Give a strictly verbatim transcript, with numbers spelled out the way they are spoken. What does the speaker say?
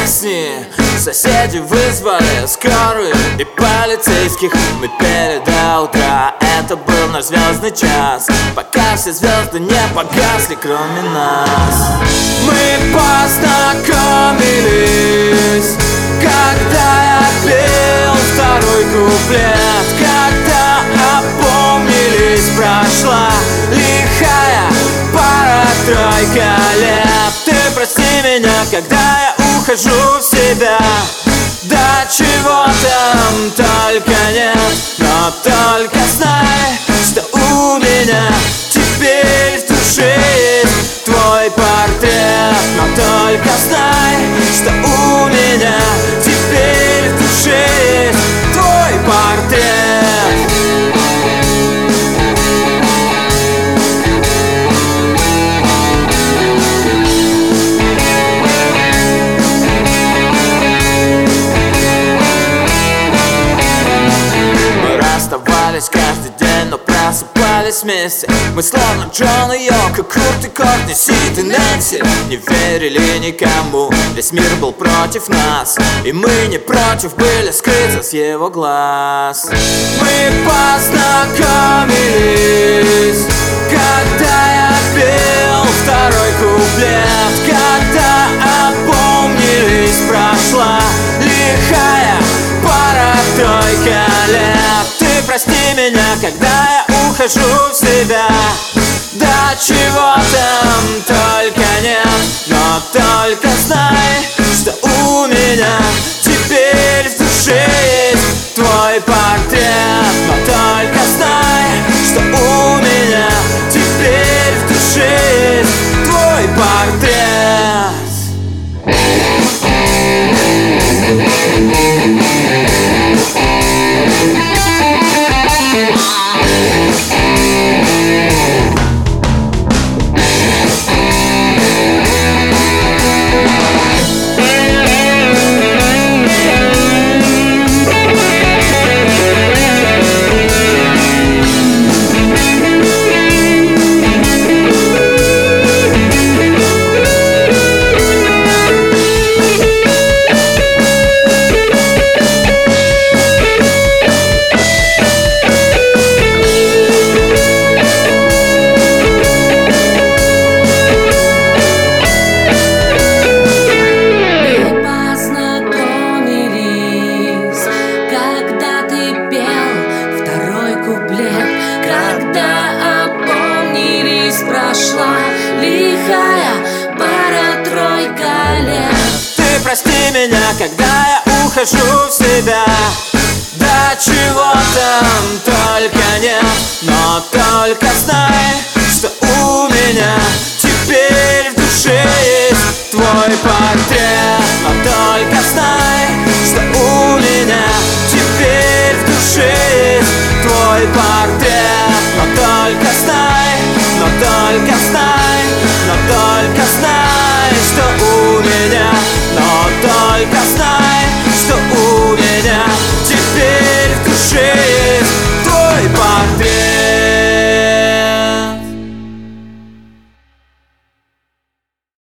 песни. Соседи вызвали скорую и полицейских. Мы пели до утра, это был наш звездный час, пока все звезды не погасли, кроме нас. Мы познакомились, когда я пел второй куплет. Когда опомнились, прошла лихая пара-тройка лет. Ты прости меня, когда я ухожу в себя. Да чего там только нет, но только знай, что у меня теперь в душе есть твой портрет. Но только знай, что у меня теперь в душе есть твой портрет. Каждый день, но просыпались вместе. Мы словно Джон и Йоко, Курт и Кортни, Сид и Нэнси. Не верили никому, весь мир был против нас, и мы не против были скрыться с его глаз. Мы познакомились, когда я пел второй куплет. Когда опомнились, прошла лихая пара-тройка лет. Прости меня, когда я ухожу в себя. Да чего там только нет, но только знай, что у меня теперь в душе есть твой портрет. Но только знай, что у меня теперь в душе есть твой портрет. Прошла лихая пара-тройка лет. Ты прости меня, когда я ухожу в себя. Да чего там только нет, но только знай, что у меня теперь в душе есть твой портрет. Но только знай, что у меня теперь в душе есть твой портрет.